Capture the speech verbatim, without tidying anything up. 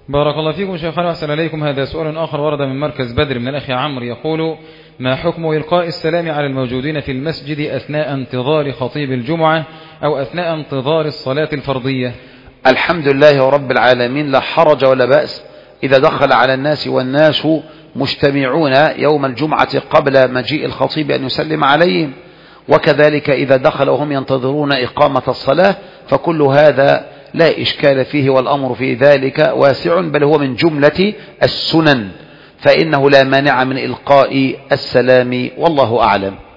بارك الله فيكم شيخنا وأحسن إليكم. هذا سؤال آخر ورد من مركز بدر من الأخ عمرو يقول: ما حكم إلقاء السلام على الموجودين في المسجد أثناء انتظار خطيب الجمعة أو أثناء انتظار الصلاة الفرضية؟ الحمد لله رب العالمين، لا حرج ولا بأس إذا دخل على الناس والناس مجتمعون يوم الجمعة قبل مجيء الخطيب أن يسلم عليهم، وكذلك إذا دخل وهم ينتظرون إقامة الصلاة، فكل هذا لا إشكال فيه، والأمر في ذلك واسع، بل هو من جملة السنن، فإنه لا مانع من إلقاء السلام، والله أعلم.